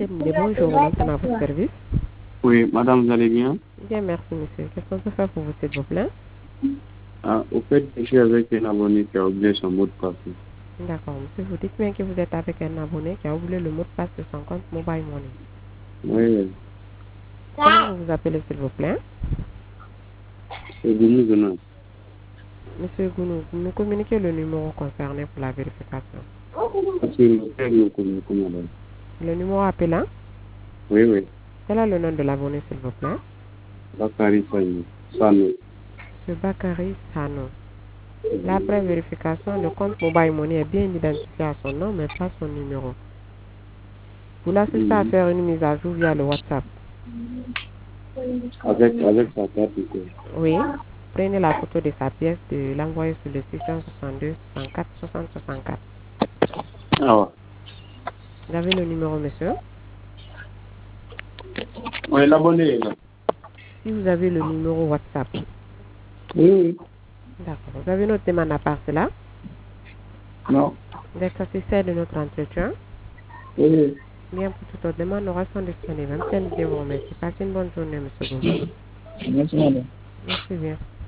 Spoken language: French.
Terminé. Bonjour, madame, à votre service. Oui, madame, vous allez bien? Bien, merci, monsieur. Qu'est-ce qu'on peut faire pour vous, s'il vous plaît? Au fait, je suis avec un abonné qui a oublié son mot de passe. D'accord, monsieur. Vous dites bien que vous êtes avec un abonné qui a oublié le mot de passe de son compte Mobile Money. Oui, Comment vous vous appelez, s'il vous plaît? c'est Goumou Zona. Monsieur Gounou, vous nous communiquez le numéro concerné pour la vérification. Parce que le père me connaît, madame. Le numéro appelant? Oui, oui. Quel est le nom de l'abonné, s'il vous plaît? Bakary Sano. Monsieur Bakary Sano. Là, après vérification, le compte Mobile Money est bien identifié à son nom, mais pas son numéro. Vous l'assistez à faire une mise à jour via le WhatsApp. Avec sa carte, quoi. Oui. Prenez la photo de sa pièce, de l'envoyer sur le 662 64 60 64. Ah ouais. Vous avez le numéro, monsieur? Oui, l'abonné est là. Si vous avez le numéro WhatsApp. Oui, oui. D'accord. Vous avez notre demande à part cela? Non. Vous êtes satisfait de notre entretien? Oui, oui. Bien, pour toute autre demande, nous restons disponibles. Bien, vous remercie. Passez une bonne journée, monsieur Goulou. Merci, madame. Merci bien.